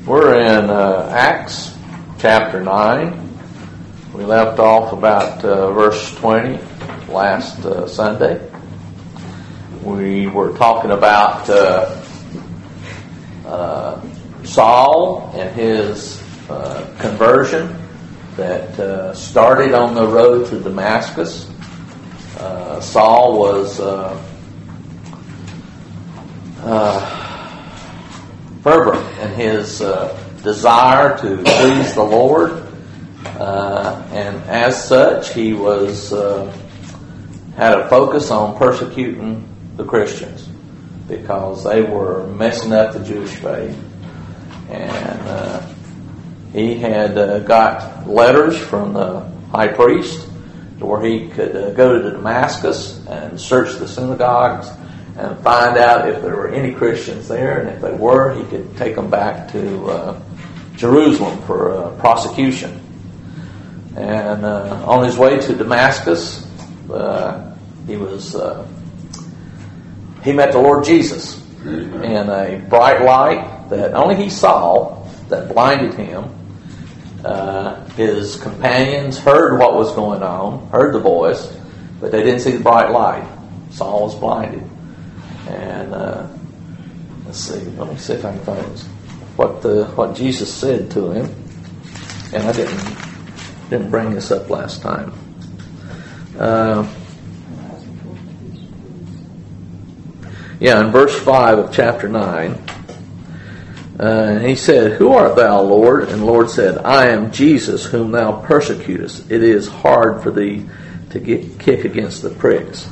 We're in Acts chapter 9. We left off about verse 20 last Sunday. We were talking about Saul and his conversion that started on the road to Damascus. Saul was fervent in his desire to please the Lord, and as such he was had a focus on persecuting the Christians because they were messing up the Jewish faith. And he had got letters from the high priest to where he could go to Damascus and search the synagogues and find out if there were any Christians there, and if they were, he could take them back to Jerusalem for prosecution. And on his way to Damascus, he met the Lord Jesus in a bright light that only he saw, that blinded him. His companions heard what was going on, heard the voice, but they didn't see the bright light. Saul was blinded. And let me see if I can find what Jesus said to him. And I didn't bring this up last time. In verse 5 of chapter 9, and he said, "Who art thou, Lord?" And the Lord said, "I am Jesus, whom thou persecutest. It is hard for thee to kick against the pricks."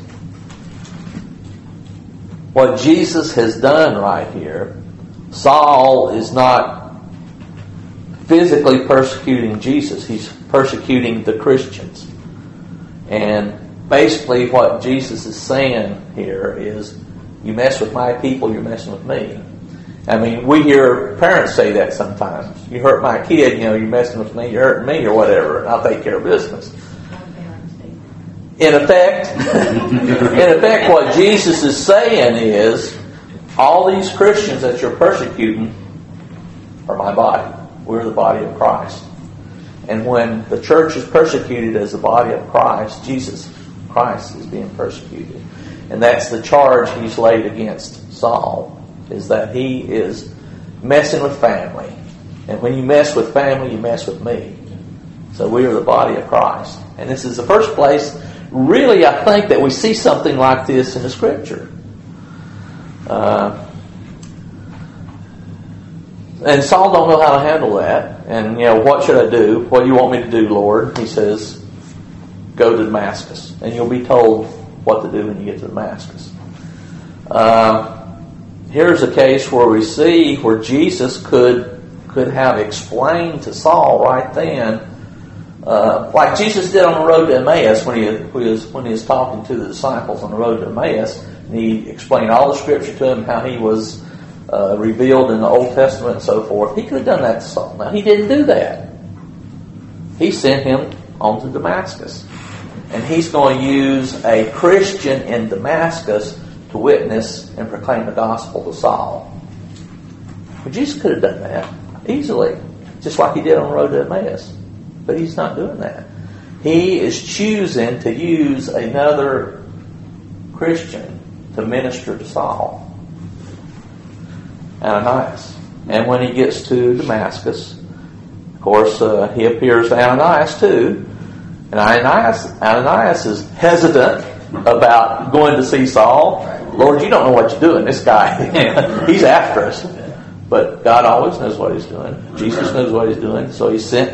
What Jesus has done right here, Saul is not physically persecuting Jesus. He's persecuting the Christians. And basically what Jesus is saying here is, you mess with my people, you're messing with me. I mean, we hear parents say that sometimes. You hurt my kid, you're messing with me, you're hurting me or whatever, and I'll take care of business. In effect, what Jesus is saying is, all these Christians that you're persecuting are my body. We're the body of Christ. And when the church is persecuted as the body of Christ, Jesus Christ is being persecuted. And that's the charge he's laid against Saul, is that he is messing with family. And when you mess with family, you mess with me. So we are the body of Christ. And this is the first place, really, I think, that we see something like this in the Scripture. And Saul don't know how to handle that. And, what should I do? What do you want me to do, Lord? He says, go to Damascus. And you'll be told what to do when you get to Damascus. Here's a case where we see where Jesus could have explained to Saul right then, like Jesus did on the road to Emmaus when he was talking to the disciples on the road to Emmaus, and he explained all the Scripture to them, how he was revealed in the Old Testament and so forth. He could have done that to Saul. Now, he didn't do that. He sent him on to Damascus. And he's going to use a Christian in Damascus to witness and proclaim the gospel to Saul. But Jesus could have done that easily, just like he did on the road to Emmaus. But he's not doing that. He is choosing to use another Christian to minister to Saul, Ananias. And when he gets to Damascus, of course, he appears to Ananias too. And Ananias is hesitant about going to see Saul. Lord, you don't know what you're doing. This guy, he's after us. But God always knows what he's doing. Jesus knows what he's doing. So he sent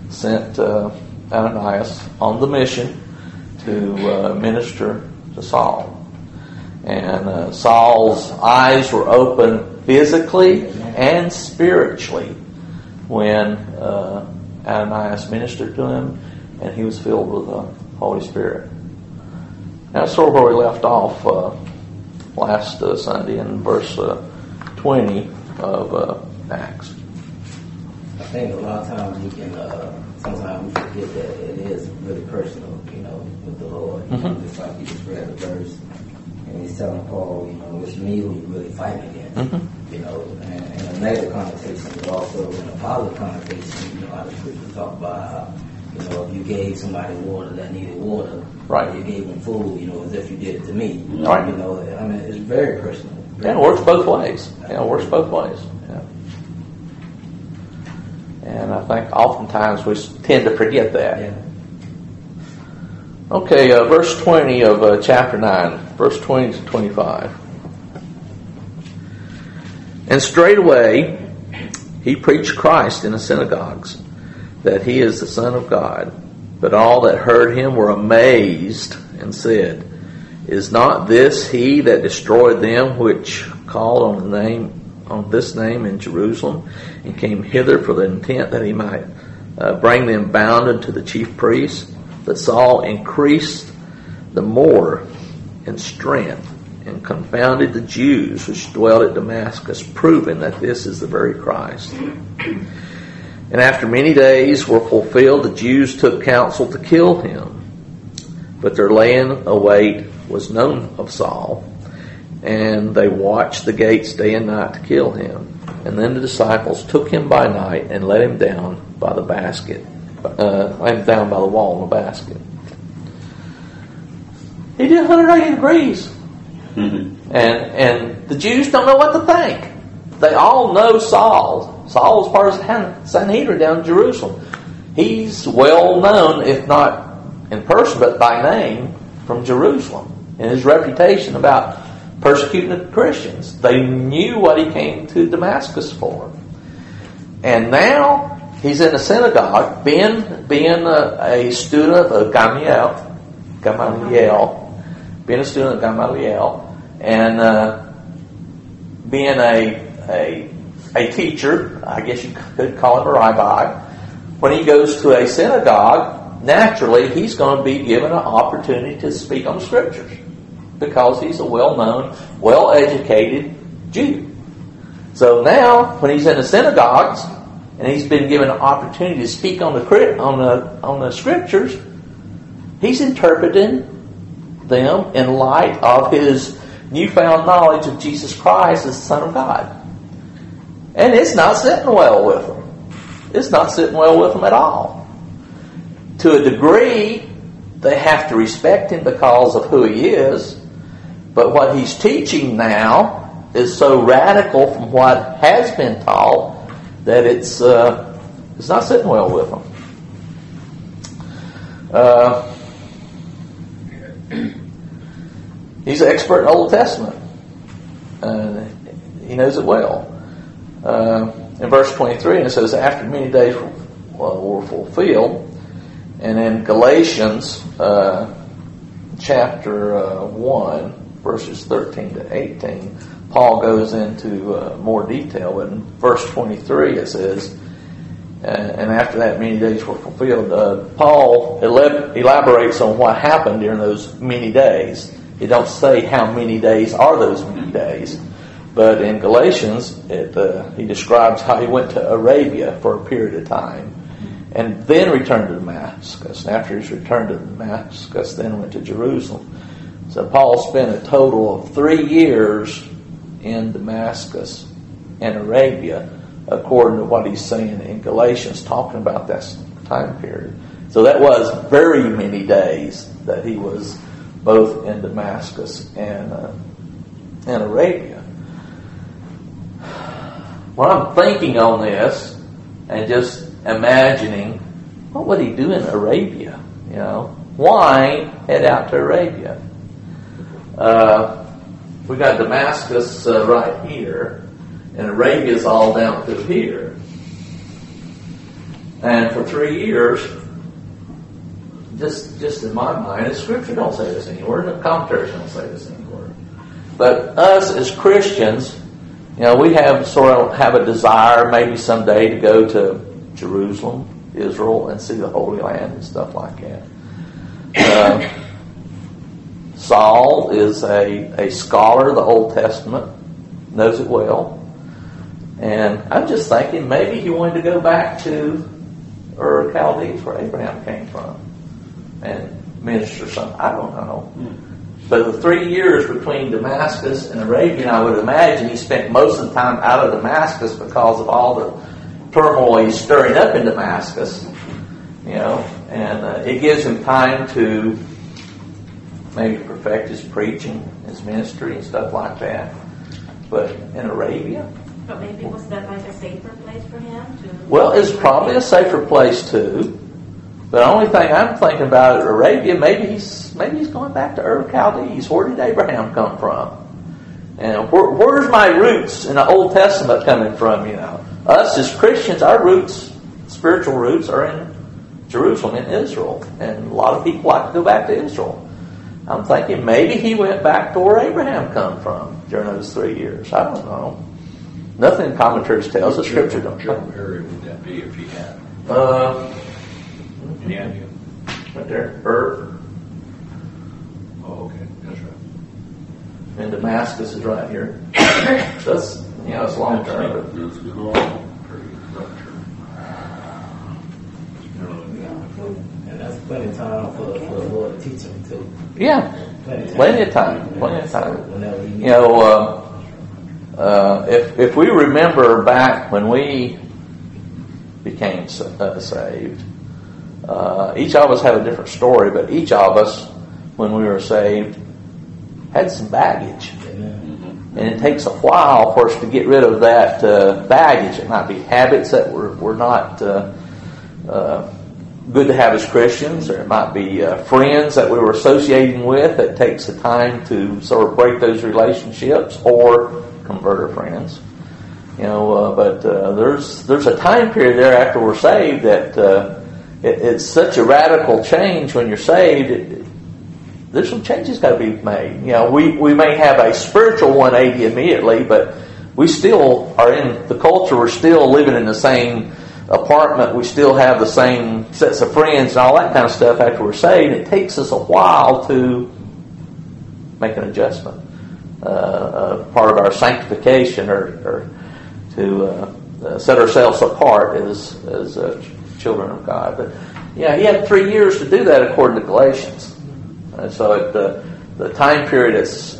Ananias on the mission to minister to Saul. And Saul's eyes were open physically and spiritually when Ananias ministered to him, and he was filled with the Holy Spirit. That's sort of where we left off last Sunday in verse 20 of Acts. I think a lot of times sometimes we forget that it is really personal, with the Lord. Mm-hmm. Just like you just read the verse, and he's telling Paul, it's me who you're really fighting against. Mm-hmm. And negative connotation, but also in a positive connotation. You know, how the scriptures talk about how, you know, if you gave somebody water that needed water, right? You gave them food, you know, as if you did it to me. Right. You know, I mean, it's very personal. Yeah, it works both ways. Yeah, it works both ways. Yeah. And I think oftentimes we tend to forget that. Yeah. Okay, verse 20 of chapter 9, verse 20 to 25. And straightway he preached Christ in the synagogues, that he is the Son of God. But all that heard him were amazed, and said, Is not this he that destroyed them which called on this name in Jerusalem, and came hither for the intent that he might bring them bound unto the chief priests? But Saul increased the more in strength, and confounded the Jews which dwelt at Damascus, proving that this is the very Christ. And after many days were fulfilled, the Jews took counsel to kill him. But their laying await was known of Saul, and they watched the gates day and night to kill him. And then the disciples took him by night and let him down by the basket. Let him down by the wall in a basket. He did 180 degrees. Mm-hmm. And the Jews don't know what to think. They all know Saul. Saul was part of Sanhedrin down in Jerusalem. He's well known, if not in person, but by name, from Jerusalem. And his reputation about persecuting the Christians. They knew what he came to Damascus for. And now he's in a synagogue, being a student of Gamaliel, being a student of Gamaliel, and being a teacher, I guess you could call him a rabbi. When he goes to a synagogue, naturally he's going to be given an opportunity to speak on the scriptures, because he's a well-known, well-educated Jew. So now, when he's in the synagogues, and he's been given an opportunity to speak on the scriptures, he's interpreting them in light of his newfound knowledge of Jesus Christ as the Son of God. And it's not sitting well with them. It's not sitting well with them at all. To a degree, they have to respect him because of who he is, but what he's teaching now is so radical from what has been taught that it's not sitting well with them. He's an expert in Old Testament. He knows it well. In verse 23, and it says, after many days were fulfilled. And in Galatians chapter 1, verses 13 to 18, Paul goes into more detail. But in verse 23 it says, and after that many days were fulfilled. Paul elaborates on what happened during those many days. He don't say how many days are those many days. But in Galatians, he describes how he went to Arabia for a period of time, and then returned to Damascus. And after his return to Damascus, then went to Jerusalem. So Paul spent a total of 3 years in Damascus and Arabia, according to what he's saying in Galatians, talking about that time period. So that was very many days that he was both in Damascus and Arabia. When I'm thinking on this and just imagining, what would he do in Arabia? You know, why head out to Arabia? We got Damascus right here, and Arabia's all down through here. And for 3 years, just in my mind, the Scripture don't say this anywhere, and the commentaries don't say this anywhere. But us as Christians, you know, we have a desire maybe someday to go to Jerusalem, Israel, and see the Holy Land and stuff like that. Saul is a scholar of the Old Testament, knows it well. And I'm just thinking maybe he wanted to go back to Ur Chaldees, where Abraham came from, and minister something. I don't know. But the 3 years between Damascus and Arabia, and I would imagine he spent most of the time out of Damascus because of all the turmoil he's stirring up in Damascus. And it gives him time to maybe perfect his preaching, his ministry, and stuff like that. But in Arabia... But maybe was that like a safer place for him? Well, it's probably a safer place too. But the only thing I'm thinking about is Arabia, maybe he's going back to Ur Chaldees. Where did Abraham come from? And where's my roots in the Old Testament coming from? Us as Christians, our roots, spiritual roots, are in Jerusalem, in Israel. And a lot of people like to go back to Israel. I'm thinking maybe he went back to where Abraham come from during those 3 years. I don't know. Nothing in commentaries tells us. Scripture don't. What area would that be if he had? Any idea? Right there, Ur. Oh, okay, that's right. And Damascus is right here. So that's, it's long term. It's a long, pretty rough term. And that's plenty of time for the Lord to teach him too. Yeah, plenty of time. Whenever he if we remember back when we became saved, each of us have a different story, but each of us, when we were saved, had some baggage. And it takes a while for us to get rid of that baggage. It might be habits that were not good to have as Christians, or it might be friends that we were associating with. It takes a time to sort of break those relationships or convert our friends. But there's a time period there after we're saved that it's such a radical change when you're saved. There's some changes got to be made. We may have a spiritual 180 immediately, but we still are in the culture. We're still living in the same apartment. We still have the same sets of friends and all that kind of stuff after we're saved. It takes us a while to make an adjustment. Part of our sanctification, or to set ourselves apart as children of God. But he had 3 years to do that according to Galatians. So at the time period is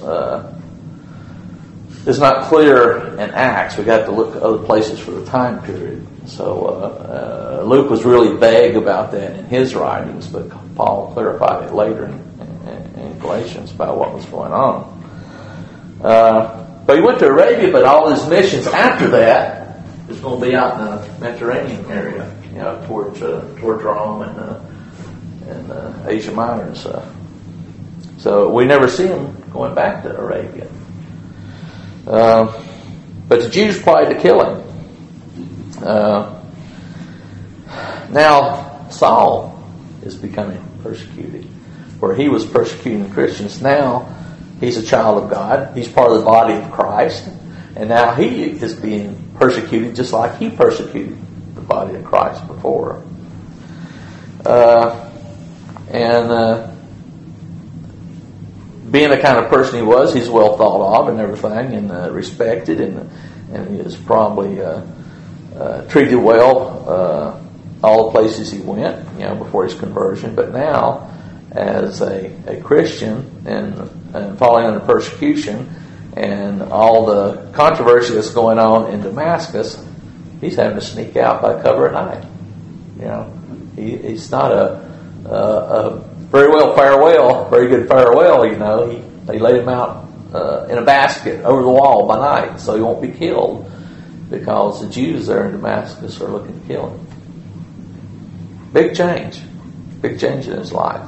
not clear in Acts. We got to look at other places for the time period. So Luke was really vague about that in his writings, but Paul clarified it later in Galatians about what was going on. But he went to Arabia, but all his missions after that is going to be out in the Mediterranean area, towards Rome and Asia Minor and stuff. So we never see him going back to Arabia. But the Jews plotted to kill him. Now Saul is becoming persecuted. Where he was persecuting Christians, now he's a child of God. He's part of the body of Christ. And now he is being persecuted just like he persecuted the body of Christ before. Being the kind of person he was, he's well thought of and everything, and respected, and he was probably treated well all the places he went, before his conversion. But now, as a Christian and falling under persecution and all the controversy that's going on in Damascus, he's having to sneak out by cover at night. He's not a very good farewell. They laid him out in a basket over the wall by night, so he won't be killed, because the Jews there in Damascus are looking to kill him. Big change in his life.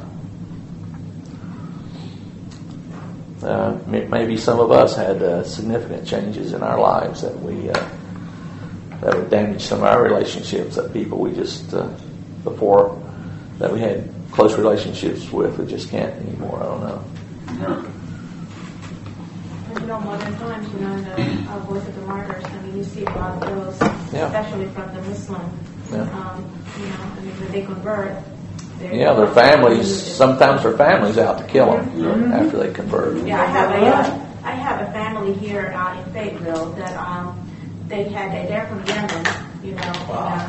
Maybe some of us had significant changes in our lives that would damage some of our relationships, that people we just before that we had close relationships with, we just can't anymore. I don't know. Modern times, in the Voice of the Martyrs, you see a lot of those, especially from the Muslim. When they convert. Their families. Sometimes their families out to kill them after they convert. Yeah, I have a family here in Fayetteville that they're from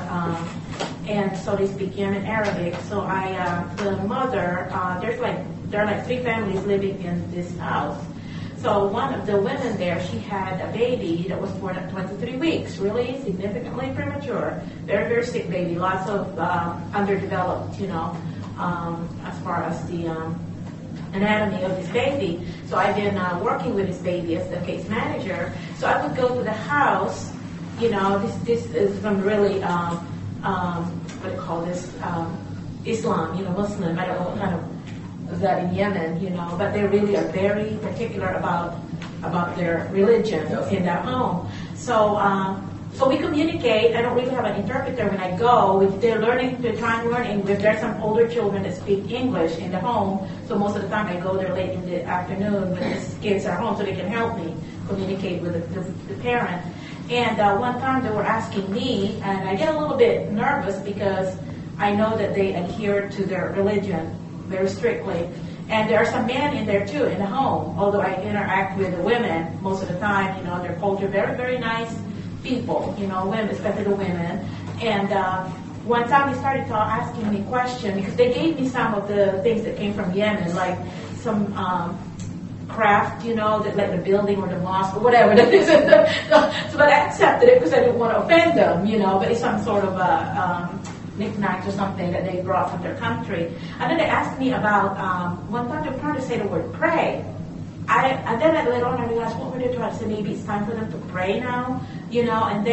Yemen, and so they speak Yemen Arabic. So the mother, there are like 3 families living in this house. So one of the women there, she had a baby that was born at 23 weeks, really significantly premature, very, very sick baby, lots of underdeveloped, as far as the anatomy of this baby. So I've been working with this baby as the case manager. So I would go to the house, this is from really, what do you call this, Islam, Muslim, I don't know what kind of that in Yemen, but they really are very particular about their religion in their home. So we communicate. I don't really have an interpreter when I go. They're learning to try and learn English. There are some older children that speak English in the home, so most of the time I go there late in the afternoon when the kids are home so they can help me communicate with the parent. And one time they were asking me, and I get a little bit nervous because I know that they adhere to their religion very strictly. And there are some men in there too in the home, although I interact with the women most of the time. They're culture, very, very nice people, women, especially the women. And one time they started asking me questions because they gave me some of the things that came from Yemen, like some craft, that like the building or the mosque or whatever that is. So, but I accepted it because I didn't want to offend them, but it's some sort of knickknacks or something that they brought from their country. And then they asked me about, one time they were trying to say the word pray. And then later on I realized, what were they trying to say? Maybe it's time for them to pray now, and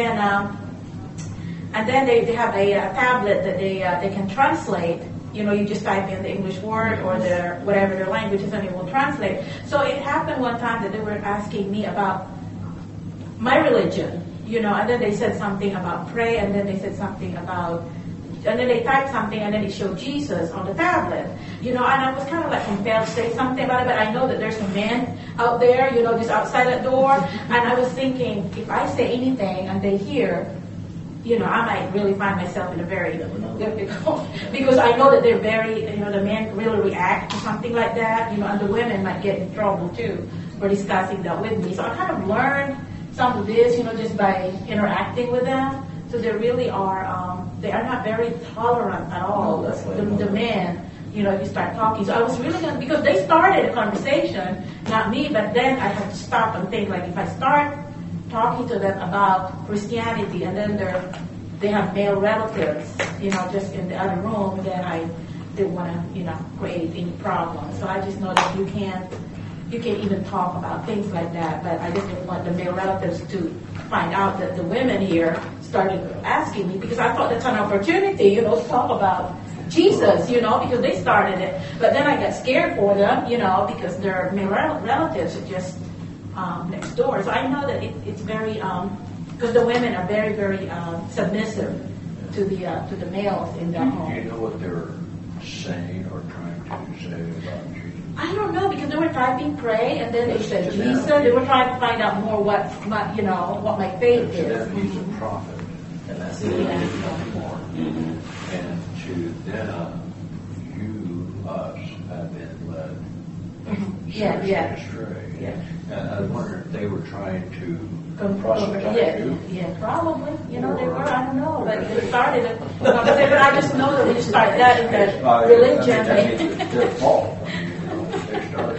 then they have a tablet that they can translate. You just type in the English word or whatever their language is and it will translate. So it happened one time that they were asking me about my religion, and then they said something about pray, and then they said something about, and then they typed something, and then it showed Jesus on the tablet, and I was kind of like compelled to say something about it, but I know that there's some men out there, just outside that door, and I was thinking, if I say anything and they hear, I might really find myself in a very difficult, because I know that they're very, the men really react to something like that, and the women might get in trouble too for discussing that with me. So I kind of learned some of this, just by interacting with them. So they really are, they are not very tolerant at all. The men, if you start talking. So I was really going to, because they started a conversation, not me, but then I had to stop and think, like, if I start talking to them about Christianity and then they have male relatives, just in the other room, then I didn't want to, create any problems. So I just know that you can't even talk about things like that, but I just didn't want the male relatives to find out that the women here started asking me, because I thought that's an opportunity, to talk about Jesus, because they started it. But then I got scared for them, because their male relatives are just next door. So I know that it's very, because the women are very, very submissive to the males in their home. Do you know what they're saying or trying to say about Jesus? I don't know, because they were typing pray, and then they said Jesus. They were trying to find out more what my faith is. To them, he's a prophet, And that's it. nothing more. And to them, us have been led seriously astray. Yeah. And I wonder if they were trying to proselytize you. Yeah, probably. They were. I don't know, but they started it. But I just know that when you start that in the religion, It's their fault. They started.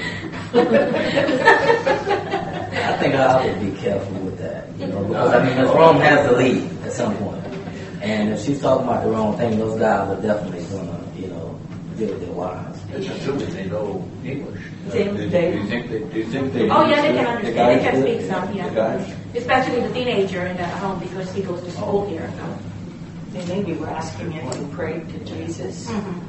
I think I would be careful with that, because Rome has to leave at some point. And if she's talking about the wrong thing, those guys are definitely going to, deal with their wives. It's assuming they know English. Do They- you think they? oh yeah, they can understand. They can The speak some, yeah. guys? Especially the teenager in that home, because he goes to school here. They maybe were asking if you prayed to Jesus.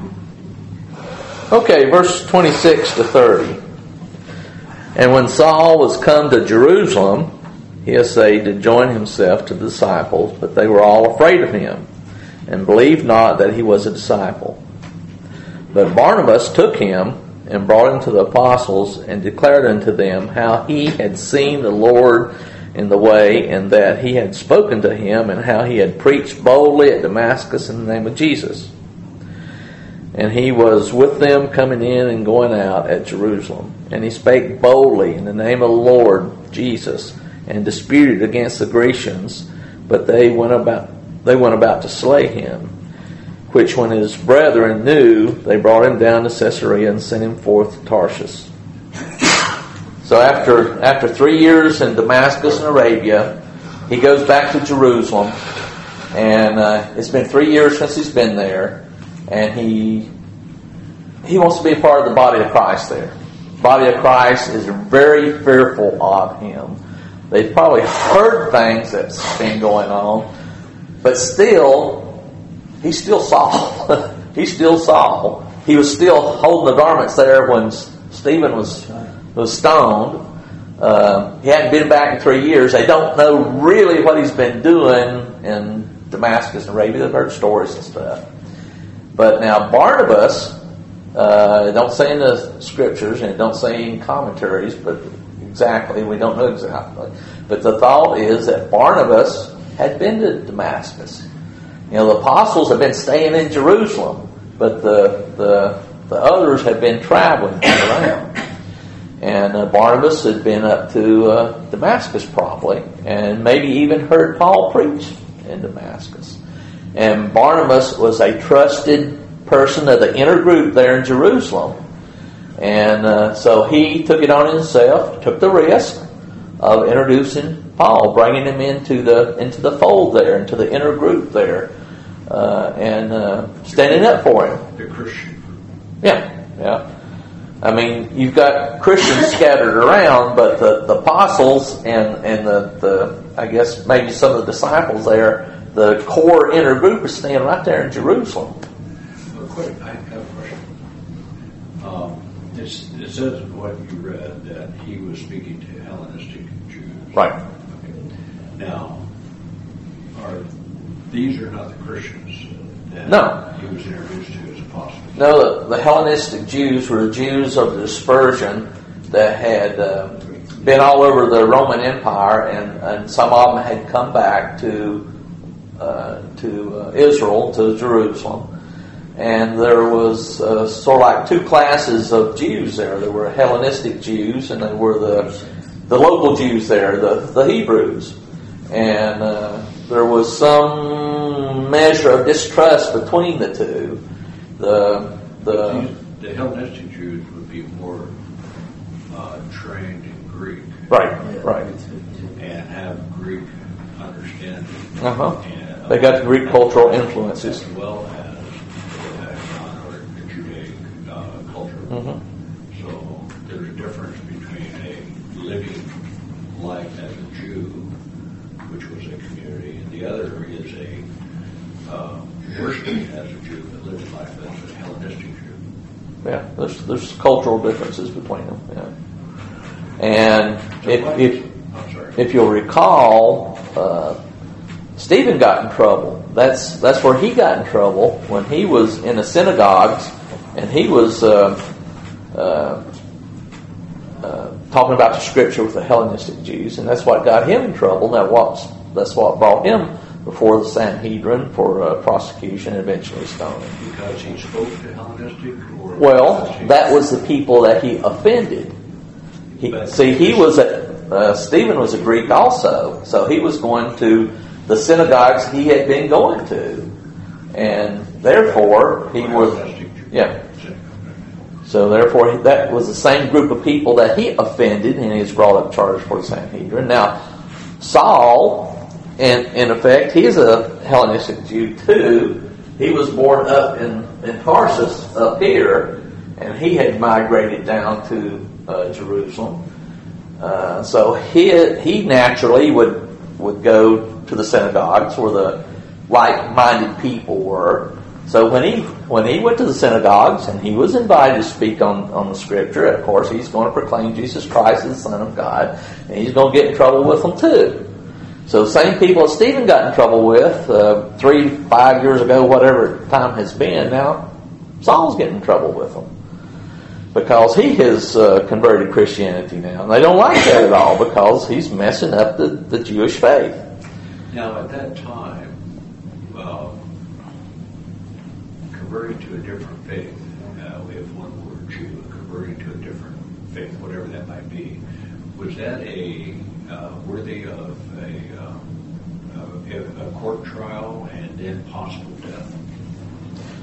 Okay, verse 26 to 30. And when Saul was come to Jerusalem, he essayed to join himself to the disciples, but they were all afraid of him, and believed not that he was a disciple. But Barnabas took him and brought him to the apostles, and declared unto them how he had seen the Lord in the way, and that he had spoken to him, and how he had preached boldly at Damascus in the name of Jesus. And he was with them coming in and going out at Jerusalem. And he spake boldly in the name of the Lord Jesus, and disputed against the Grecians, but they went about to slay him. which when his brethren knew, they brought him down to Caesarea and sent him forth to Tarshish. So after 3 years in Damascus and Arabia, he goes back to Jerusalem, and it's been 3 years since he's been there, and he wants to be a part of the body of Christ there. The body of Christ is very fearful of him. They've probably heard things that's been going on, but still, he's still Saul. He's still Saul. He was still holding the garments there when Stephen was stoned. He hadn't been back in 3 years. They don't know really what he's been doing in Damascus and Arabia. They've heard stories and stuff. But now Barnabas, it don't say in the scriptures and it don't say in commentaries, but exactly, we don't know exactly. But the thought is that Barnabas had been to Damascus. You know, the apostles have been staying in Jerusalem, but the others have been traveling around. And Barnabas had been up to Damascus probably, and maybe even heard Paul preach in Damascus. And Barnabas was a trusted person of the inner group there in Jerusalem. And so he took it on himself, took the risk of introducing Paul, bringing him into the fold there, into the inner group there, and standing up for him. The Christian. Yeah. I mean, you've got Christians scattered around, but the apostles and the I guess maybe some of the disciples there, the core inner group is staying right there in Jerusalem. I have a question. It says in what you read that he was speaking to Hellenistic Jews. Right. Okay. Now, these are not the Christians that he was introduced to as apostles? No, the Hellenistic Jews were the Jews of the dispersion that had been all over the Roman Empire, and some of them had come back to Israel, to Jerusalem. And there was sort of like two classes of Jews there. There were Hellenistic Jews, and there were the local Jews there, the Hebrews. And there was some measure of distrust between the two. The Hellenistic Jews would be more trained in Greek. Right. And have Greek understanding. And they got the Greek cultural influences. As well as the Judaic culture. Mm-hmm. So there's a difference between a living life as a Jew, which was a community, and the other is a worshiping as a Jew that lives life as a Hellenistic Jew. Yeah, there's cultural differences between them. Yeah. And if you'll recall, Stephen got in trouble. That's where he got in trouble when he was in the synagogues and he was talking about the scripture with the Hellenistic Jews, and that's what got him in trouble. That's what brought him before the Sanhedrin for prosecution and eventually stoning. Because he spoke to Hellenistic? Well, that was the people that he offended. Stephen was a Greek also, so he was going to the synagogues he had been going to, and therefore he was, So therefore that was the same group of people that he offended, and he was brought up charged for the Sanhedrin. Now, Saul, in effect, he's a Hellenistic Jew too. He was born up in Tarsus up here, and he had migrated down to Jerusalem. So he naturally would go to the synagogues where the like-minded people were. So when he went to the synagogues and he was invited to speak on the scripture, of course he's going to proclaim Jesus Christ as the Son of God, and he's going to get in trouble with them too. So the same people that Stephen got in trouble with 3-5 years ago, whatever time has been, now Saul's getting in trouble with them. Because he has converted Christianity now. And they don't like that at all because he's messing up the Jewish faith. Now, at that time, converting to a different faith, we have one word, Jew, converting to a different faith, whatever that might be, was that worthy of a court trial and then possible death?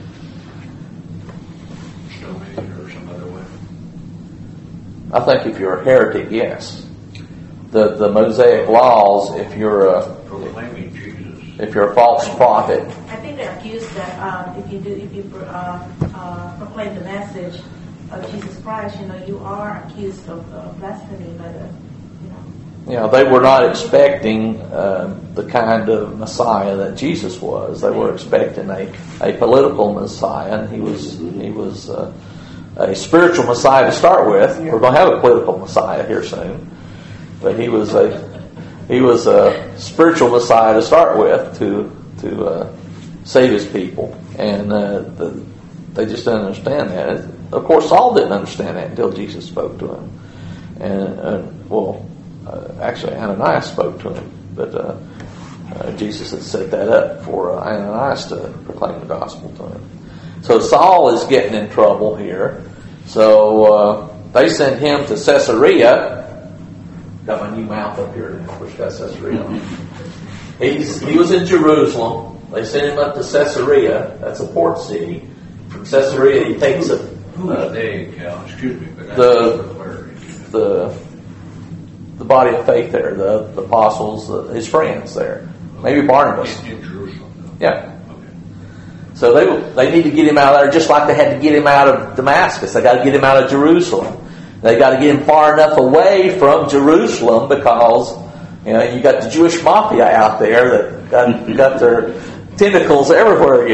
stoning or some other way? I think if you're a heretic, yes. The Mosaic laws, if you're a Proclaiming Jesus. if you're a false prophet, I think they're accused that if you proclaim the message of Jesus Christ, you are accused of blasphemy by the, they were not expecting the kind of Messiah that Jesus was. They were expecting a political Messiah, and he was a spiritual Messiah to start with. We're going to have a political Messiah here soon, but he was a spiritual Messiah to start with to save his people, and they just didn't understand that. Of course, Saul didn't understand that until Jesus spoke to him, actually Ananias spoke to him, but Jesus had set that up for Ananias to proclaim the gospel to him. So Saul is getting in trouble here. So they send him to Caesarea. Got my new mouth up here. Which got Caesarea. He was in Jerusalem. They sent him up to Caesarea. That's a port city. From Caesarea, he takes Who are they, Cal? Excuse me, but the body of faith there, the apostles, his friends there. Maybe Barnabas. In Jerusalem, though. Yeah. Okay. So they need to get him out of there just like they had to get him out of Damascus. They got to get him out of Jerusalem. They got to get him far enough away from Jerusalem because you got the Jewish mafia out there that got their tentacles everywhere.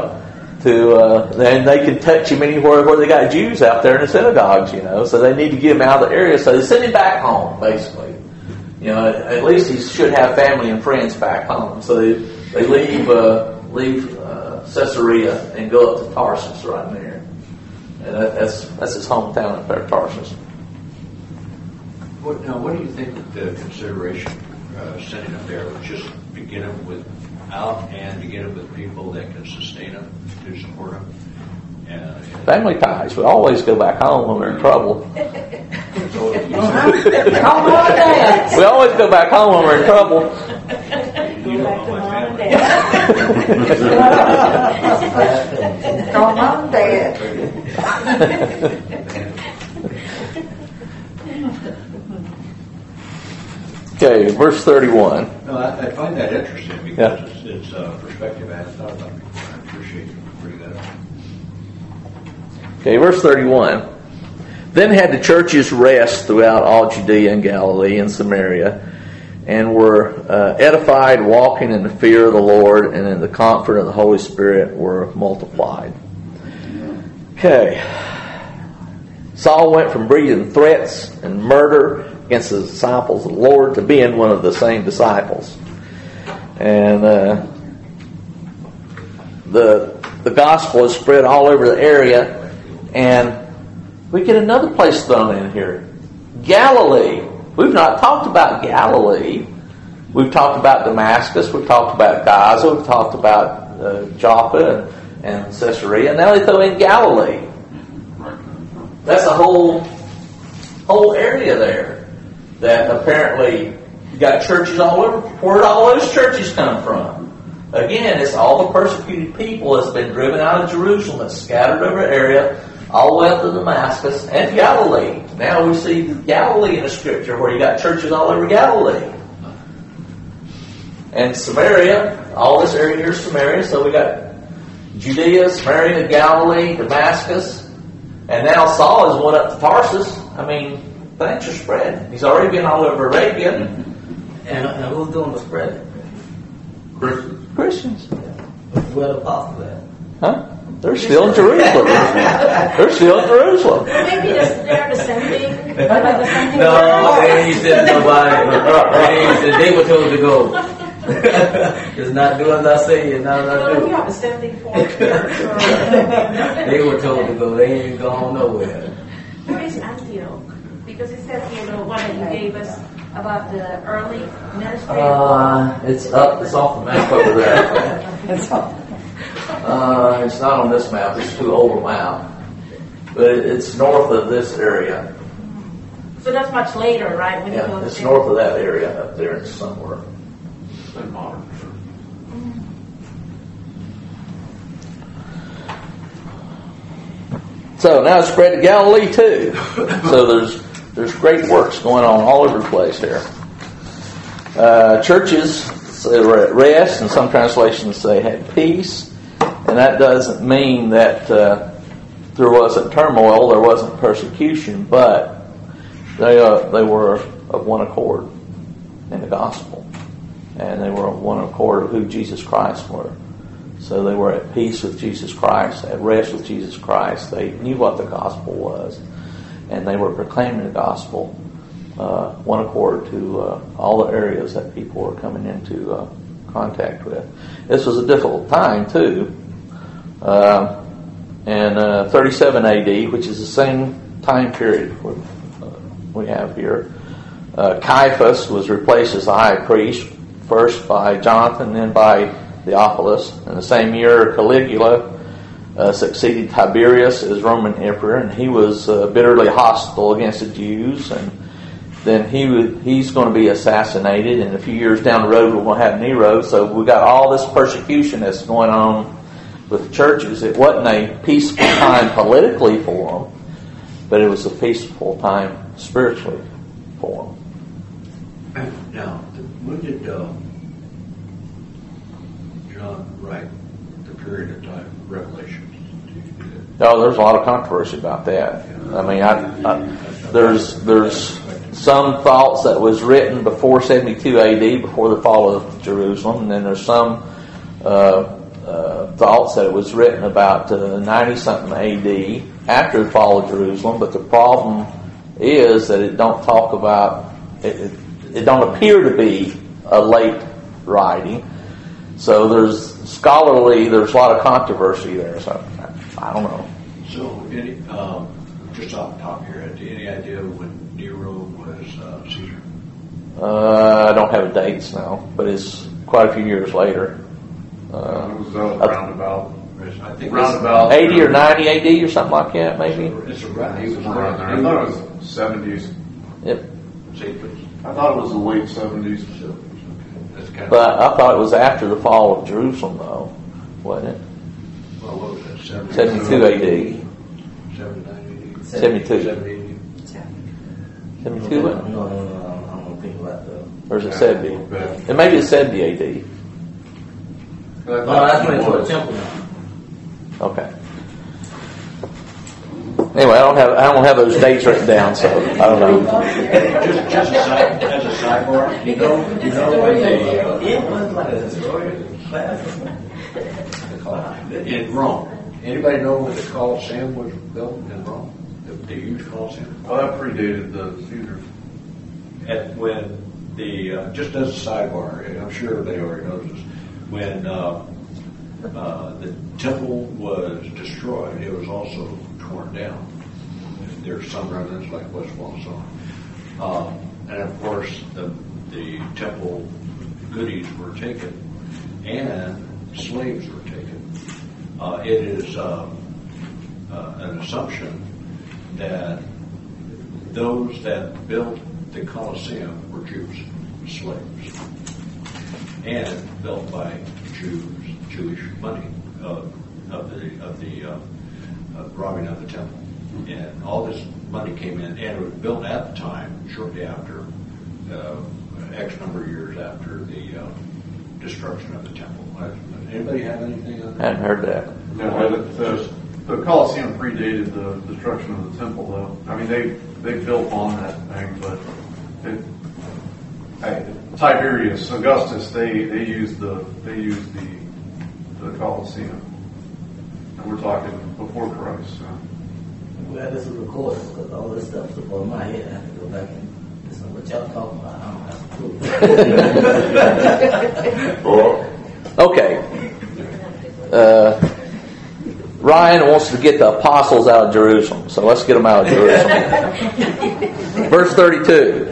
Then they can touch him anywhere where they got Jews out there in the synagogues. So they need to get him out of the area. So they send him back home, basically. At least he should have family and friends back home. So they leave Caesarea and go up to Tarsus right there. And that's his hometown up there, Tarsus. What do you think that the consideration sending him there was just to get him out and to get him with people that can sustain him, to support him? Family ties. We always go back home when we're in trouble. We always go back home when we're in trouble. You know about my family. No, Mom, Dad. Okay, verse 31. No, I find that interesting because it's a perspective I hadn't thought about before. I appreciate you bringing that up. Okay, verse 31. Then had the churches rest throughout all Judea and Galilee and Samaria, and were edified, walking in the fear of the Lord, and in the comfort of the Holy Spirit were multiplied. Okay. Saul went from breathing threats and murder against the disciples of the Lord to being one of the same disciples. And the gospel is spread all over the area. And we get another place thrown in here. Galilee. We've not talked about Galilee. We've talked about Damascus. We've talked about Gaza. We've talked about Joppa and Caesarea. Now they throw in Galilee. That's a whole area there that apparently you got churches all over. Where did all those churches come from? Again, it's all the persecuted people that's been driven out of Jerusalem, that's scattered over the area, all the way up to Damascus and Galilee. Now we see Galilee in the scripture where you got churches all over Galilee. And Samaria, all this area here is Samaria, so we got Judea, Samaria, Galilee, Damascus, and now Saul has went up to Tarsus. I mean, things are spreading. He's already been all over Arabia. And who's doing the spreading? Christians. Where the apostles at? Huh? They're still in Jerusalem. They're still in Jerusalem. Maybe they're descending. No, they ain't sending nobody. They were told to go. It's not do as I say, it's not as I do. You have a standing point. They were told to go. They ain't gone nowhere. Where is Antioch? Because it says here the one that you gave us about the early ministry. It's up. It's off the map over there. It's not on this map. It's too old a map. But it's north of this area. So that's much later, right? When you go Yeah, it's there. north of that area up there. It's somewhere. Modern. So now it's spread to Galilee too. So there's great works going on all over the place here. Churches say they were at rest, and some translations say had peace. And that doesn't mean that there wasn't turmoil, there wasn't persecution, but they were of one accord in the gospel. And they were of one accord of who Jesus Christ were. So they were at peace with Jesus Christ, at rest with Jesus Christ. They knew what the gospel was, and they were proclaiming the gospel, one accord to all the areas that people were coming into contact with. This was a difficult time too. In 37 AD, which is the same time period we have here, Caiaphas was replaced as the high priest, first by Jonathan, then by Theophilus. In the same year, Caligula succeeded Tiberius as Roman emperor, and he was bitterly hostile against the Jews. And then he's going to be assassinated, and a few years down the road we're going to have Nero. So we got all this persecution that's going on with the churches. It wasn't a peaceful time politically for them, but it was a peaceful time spiritually for them. Now, when did John write the period of time, Revelations? Oh, there's a lot of controversy about that. I mean, there's some thoughts that was written before 72 AD, before the fall of Jerusalem, and then there's some thoughts that it was written about 90-something AD, after the fall of Jerusalem. But the problem is that it don't talk about it don't appear to be a late writing. So there's a lot of controversy there. So I don't know. So, just off the top of your head, any idea when Nero was Caesar? I don't have dates now, but it's quite a few years later. It was roundabout. I think Roundabout 80 or 90 AD or something like that, maybe. It's around. He was around there. I thought it was 70s. Yep. I thought it was the late 70s. That's kind But I thought it was after the fall of Jerusalem, though, wasn't it? Well, what was that? 72 AD. 79 AD. 72. 70 72, wasn't it? No, I don't think about that. Or is it 70? It may be 70 AD. No, that's when it's for the temple now. Okay. Anyway, I don't have those dates written down, so I don't know. Just as a sidebar, You know what it was like a historian class or something. in Rome, anybody know when the Colosseum was built in Rome? The huge Colosseum? Oh, that predated the Caesars. And when just as a sidebar, and I'm sure they already know this, when the temple was destroyed, it was also torn down. There's some remnants like Westwall and so on. And of course, the temple goodies were taken, and slaves were taken. It is an assumption that those that built the Colosseum were Jews, slaves, and built by Jewish money of the robbing of the temple. And all this money came in, and it was built at the time, shortly after, X number of years after the destruction of the temple. Anybody have anything on I that? hadn't heard that. No, the Colosseum predated the destruction of the temple, though. I mean, they built on that thing, but Tiberius, Augustus, they used the Colosseum, and we're talking before Christ. So. I'm glad this is recorded because all this stuff's above my head. I have to go back and listen to what y'all talking about. I don't have a clue. Okay. Ryan wants to get the apostles out of Jerusalem, so let's get them out of Jerusalem. Verse 32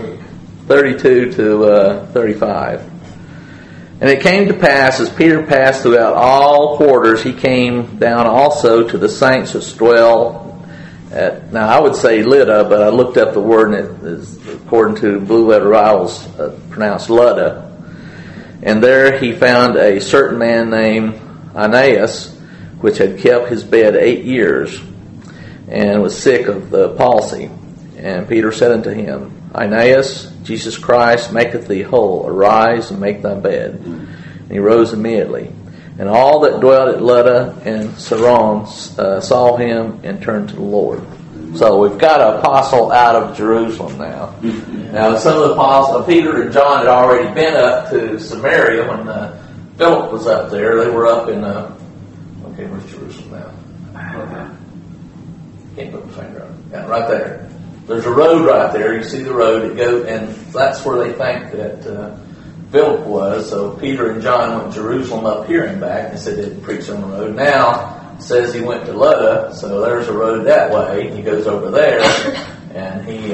to 35. And it came to pass, as Peter passed throughout all quarters, he came down also to the saints which dwell at, now I would say Lydda, but I looked up the word, and it is, according to Blue Letter Bibles, pronounced Ludda. And there he found a certain man named Aeneas, which had kept his bed 8 years. and was sick of the palsy. And Peter said unto him, Aeneas, Jesus Christ maketh thee whole. Arise and make thy bed. And he rose immediately. And all that dwelt at Lydda and Saron saw him and turned to the Lord. So we've got an apostle out of Jerusalem now. Now some of the apostles, Peter and John, had already been up to Samaria when Philip was up there. They were up in, where's Jerusalem now? Can't put my finger on it. Yeah, right there. There's a road right there. You see the road. It goes, and that's where they think that Philip was. So Peter and John went to Jerusalem up here and back. They said they'd preach on the road. Now it says he went to Lydda, so there's a road that way. He goes over there, and he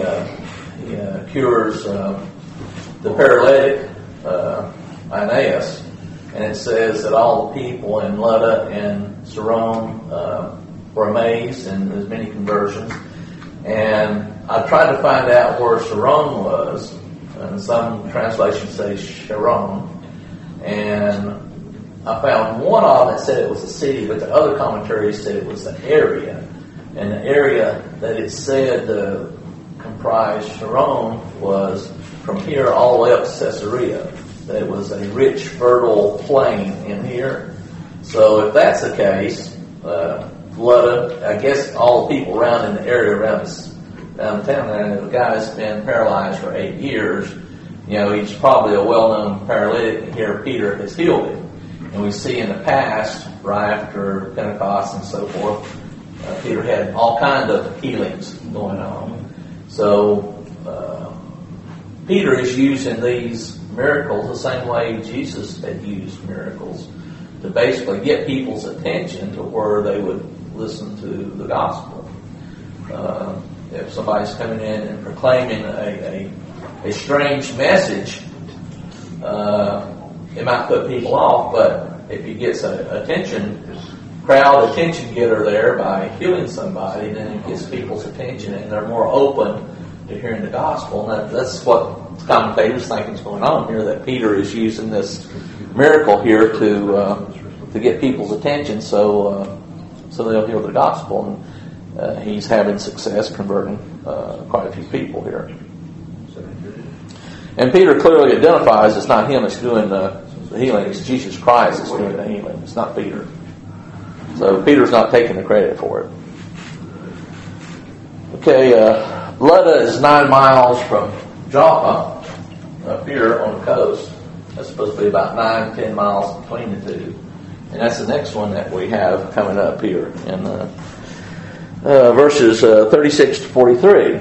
cures the paralytic Aeneas. And it says that all the people in Lydda and Saron were amazed, and there's many conversions. And I tried to find out where Saron was, and some translations say Sharon. And I found one of them that said it was a city, but the other commentaries said it was an area. And the area that it said comprised Sharon was from here all the way up to Caesarea. That it was a rich, fertile plain in here. So if that's the case, Lydda, I guess all the people around in the area around town there, and the guy's been paralyzed for 8 years. He's probably a well-known paralytic, and here Peter has healed him. And we see in the past, right after Pentecost and so forth, Peter had all kinds of healings going on. So Peter is using these miracles the same way Jesus had used miracles to basically get people's attention to where they would listen to the gospel. If somebody's coming in and proclaiming a strange message, it might put people off, but if he gets crowd attention getter there by healing somebody, then it gets people's attention and they're more open to hearing the gospel. And that's what commentators think is going on here, that Peter is using this miracle here to get people's attention so they'll hear the gospel. And he's having success converting quite a few people here. And Peter clearly identifies it's not him that's doing the healing, it's Jesus Christ that's doing the healing. It's not Peter. So Peter's not taking the credit for it. Okay, Lydda is 9 miles from Joppa, up here on the coast. That's supposed to be about 9-10 miles between the two. And that's the next one that we have coming up here in verses 36 to 43.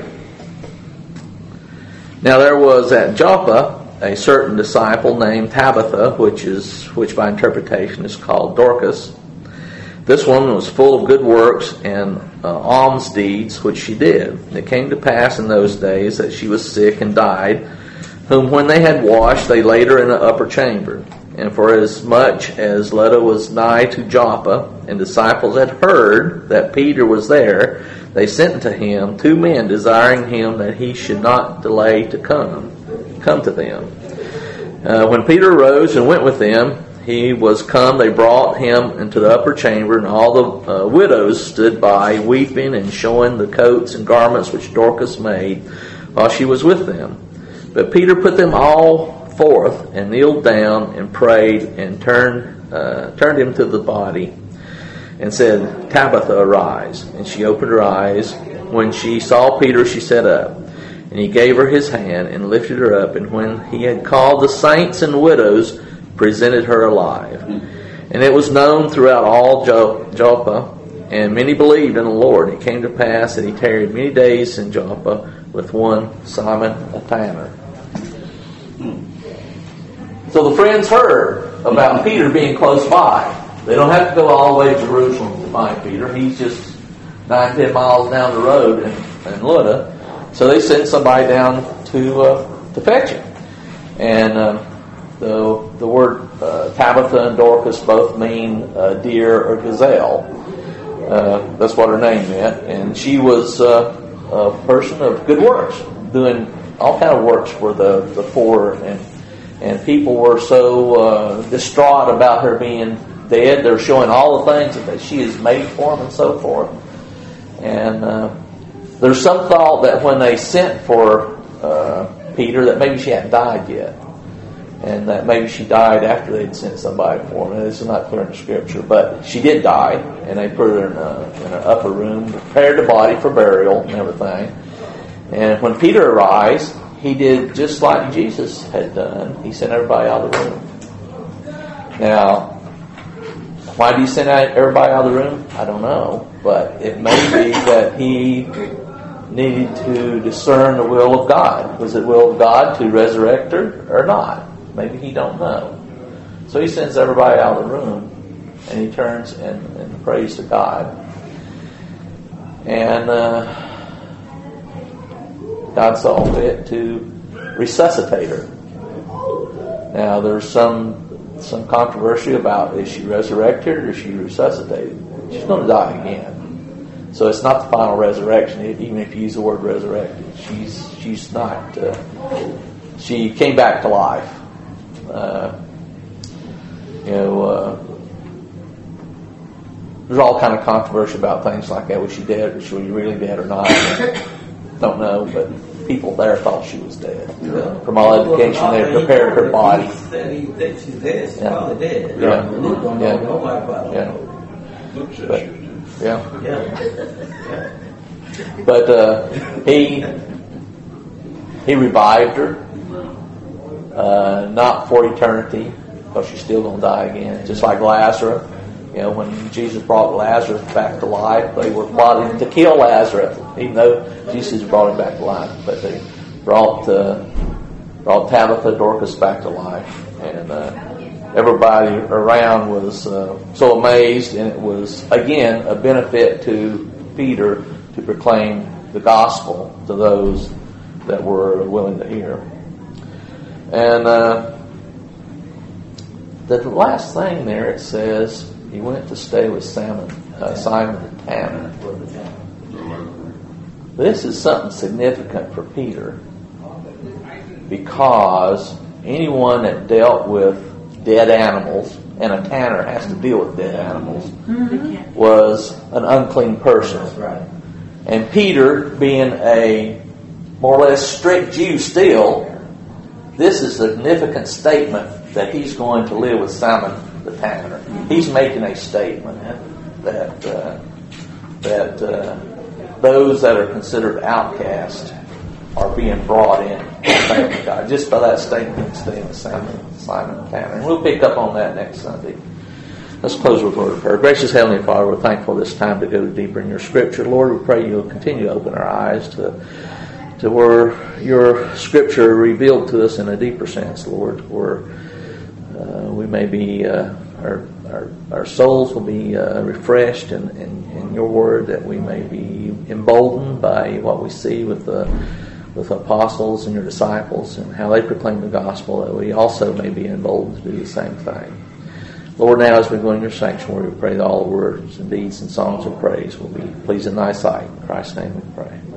Now there was at Joppa a certain disciple named Tabitha, which by interpretation is called Dorcas. This woman was full of good works and alms deeds which she did. And it came to pass in those days that she was sick and died, whom when they had washed, they laid her in the upper chamber. And for as much as Lydda was nigh to Joppa, and disciples had heard that Peter was there, they sent to him 2 men, desiring him that he should not delay to come to them. When Peter arose and went with them, he was come, they brought him into the upper chamber, and all the widows stood by, weeping and showing the coats and garments which Dorcas made while she was with them. But Peter put them all forth, and kneeled down, and prayed, and turned him to the body, and said, Tabitha, arise. And she opened her eyes. When she saw Peter, she sat up. And he gave her his hand, and lifted her up. And when he had called the saints and widows, presented her alive. And it was known throughout all Joppa, and many believed in the Lord. It came to pass that he tarried many days in Joppa with one Simon a tanner. So the friends heard about Peter being close by. They don't have to go all the way to Jerusalem to find Peter. He's just 9-10 miles down the road in Lydda. So they sent somebody down to fetch him. And the word Tabitha and Dorcas both mean deer or gazelle. That's what her name meant. And she was a person of good works, doing all kind of works for the poor. And people were so distraught about her being dead. They're showing all the things that she has made for them and so forth. And there's some thought that when they sent for Peter, that maybe she hadn't died yet, and that maybe she died after they'd sent somebody for her. This is not clear in the Scripture, but she did die, and they put her in an upper room, prepared the body for burial and everything. And when Peter arrives, he did just like Jesus had done. He sent everybody out of the room. Now, why do you send everybody out of the room? I don't know, but it may be that he needed to discern the will of God. Was it the will of God to resurrect her or not? Maybe he don't know. So he sends everybody out of the room, and he turns and prays to God. And God saw fit to resuscitate her. Now there's some controversy about, is she resurrected or is she resuscitated? She's going to die again. So it's not the final resurrection, even if you use the word resurrected. She's not. She came back to life. There's all kind of controversy about things like that. Was she dead? Was she really dead or not? Don't know, but people there thought she was dead. From all indication, they prepared her body. He said he thinks she's dead. She's probably dead. Yeah. Luke don't know nobody about it. Luke said But, she was dead. Yeah. But he revived her, not for eternity, because she's still going to die again. Just like Lazarus, when Jesus brought Lazarus back to life, they were plotting to kill Lazarus, even though Jesus brought him back to life. But they brought Tabitha, Dorcas back to life, and everybody around was so amazed, and it was again a benefit to Peter to proclaim the gospel to those that were willing to hear. And the last thing there, it says he went to stay with Simon the Tanner. This is something significant for Peter, because anyone that dealt with dead animals, and a tanner has to deal with dead animals, was an unclean person. That's right. And Peter, being a more or less strict Jew still, this is a significant statement that he's going to live with Simon the tanner. He's making a statement that those that are considered outcast are being brought in to the family of God. Just by that statement, staying with Simon the tanner. And we'll pick up on that next Sunday. Let's close with a word of prayer. Gracious Heavenly Father, we're thankful this time to go deeper in your Scripture. Lord, we pray you'll continue to open our eyes to where your Scripture revealed to us in a deeper sense, Lord, where we may be, our souls will be refreshed in your Word, that we may be emboldened by what we see with apostles and your disciples and how they proclaim the gospel, that we also may be emboldened to do the same thing. Lord, now as we go in your sanctuary, we pray that all words and deeds and songs of praise will be pleasing in thy sight. In Christ's name we pray.